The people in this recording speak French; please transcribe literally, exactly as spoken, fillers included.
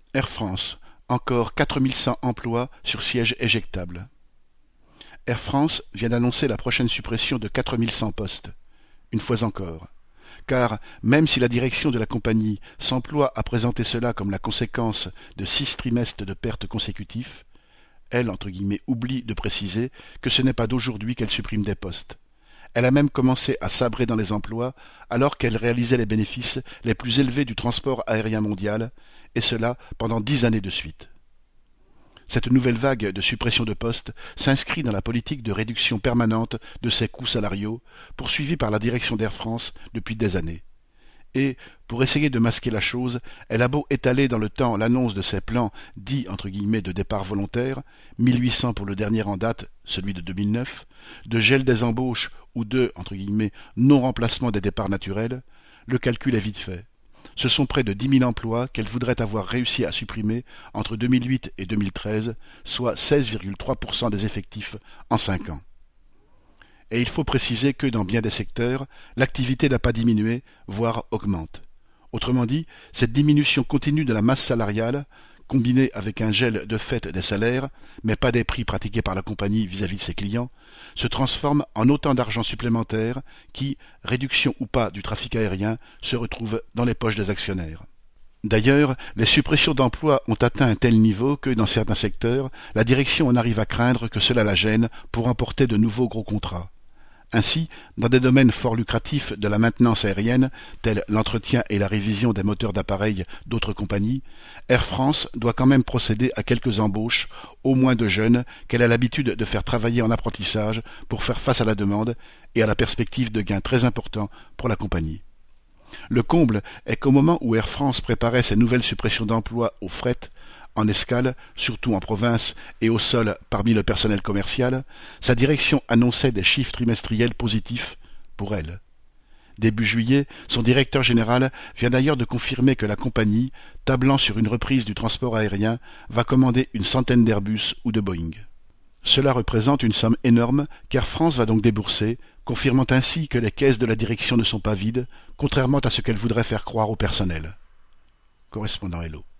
Air France, encore quatre mille cent emplois sur siège éjectable. Air France vient d'annoncer la prochaine suppression de quatre mille cent postes. Une fois encore. Car, même si la direction de la compagnie s'emploie à présenter cela comme la conséquence de six trimestres de pertes consécutifs, elle, entre guillemets, oublie de préciser que ce n'est pas d'aujourd'hui qu'elle supprime des postes. Elle a même commencé à sabrer dans les emplois alors qu'elle réalisait les bénéfices les plus élevés du transport aérien mondial, et cela pendant dix années de suite. Cette nouvelle vague de suppression de postes s'inscrit dans la politique de réduction permanente de ses coûts salariaux, poursuivie par la direction d'Air France depuis des années. Et, pour essayer de masquer la chose, elle a beau étaler dans le temps l'annonce de ses plans dits entre guillemets de départ volontaire, mille huit cents pour le dernier en date, celui de deux mille neuf, de gel des embauches ou de entre guillemets non-remplacement des départs naturels, le calcul est vite fait. Ce sont près de dix mille emplois qu'elle voudrait avoir réussi à supprimer entre deux mille huit et deux mille treize, soit seize virgule trois pour cent des effectifs en cinq ans. Et il faut préciser que dans bien des secteurs, l'activité n'a pas diminué, voire augmente. Autrement dit, cette diminution continue de la masse salariale, combinée avec un gel de fait des salaires, mais pas des prix pratiqués par la compagnie vis-à-vis de ses clients, se transforme en autant d'argent supplémentaire qui, réduction ou pas du trafic aérien, se retrouve dans les poches des actionnaires. D'ailleurs, les suppressions d'emplois ont atteint un tel niveau que, dans certains secteurs, la direction en arrive à craindre que cela la gêne pour emporter de nouveaux gros contrats. Ainsi, dans des domaines fort lucratifs de la maintenance aérienne, tels l'entretien et la révision des moteurs d'appareils d'autres compagnies, Air France doit quand même procéder à quelques embauches, au moins de jeunes, qu'elle a l'habitude de faire travailler en apprentissage pour faire face à la demande et à la perspective de gains très importants pour la compagnie. Le comble est qu'au moment où Air France préparait ses nouvelles suppressions d'emplois au fret, en escale, surtout en province et au sol parmi le personnel commercial, sa direction annonçait des chiffres trimestriels positifs pour elle. Début juillet, son directeur général vient d'ailleurs de confirmer que la compagnie, tablant sur une reprise du transport aérien, va commander une centaine d'Airbus ou de Boeing. Cela représente une somme énorme qu'Air France va donc débourser, confirmant ainsi que les caisses de la direction ne sont pas vides, contrairement à ce qu'elle voudrait faire croire au personnel. Correspondant Hello.